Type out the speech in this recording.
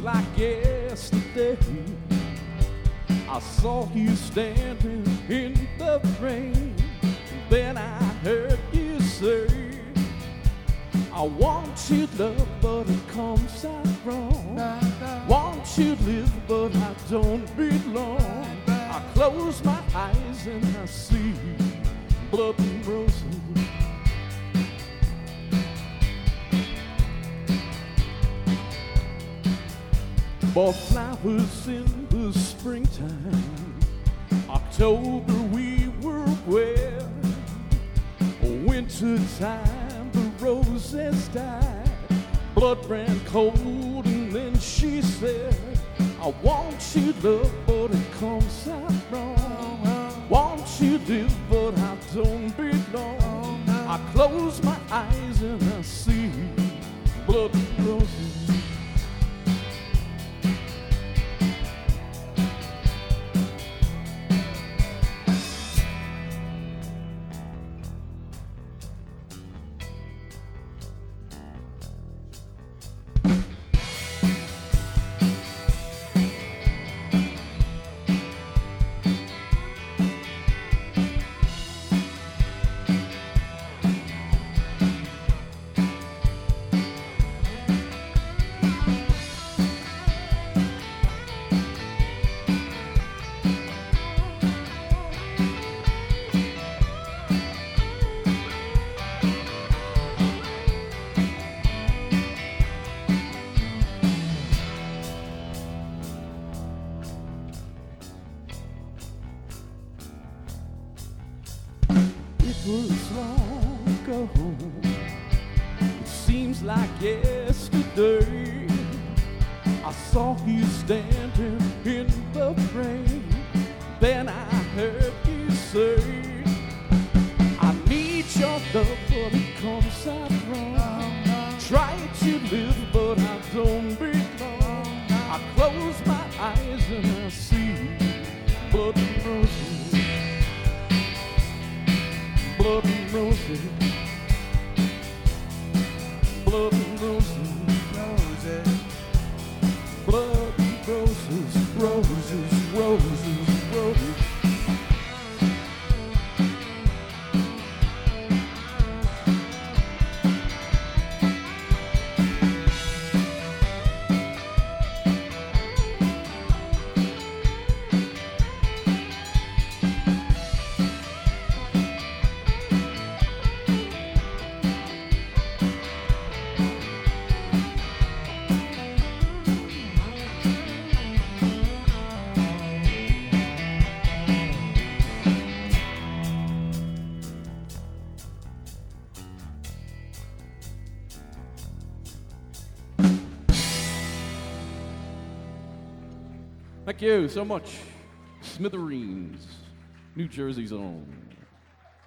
like yesterday. I saw you standing in the rain. Then I heard you say, I want you to love, but it comes out wrong. Want you to live, but I don't belong. I close my eyes and I see blood and roses. For flowers in the springtime, October we were wed. Winter time the roses died. Blood ran cold and then she said, I want you love, but it comes out wrong. Want you live, but I don't belong. I close my eyes and I see blood and roses. It was long ago, it seems like yesterday. I saw you standing in the rain. Then I heard you say, I need your love, but it comes out wrong. Try to live, but I don't belong. I close my eyes and I see blood and roses. Blood and roses, blood and roses, roses, blood and roses, roses, roses, roses. Thank you so much. Smithereens, New Jersey's own.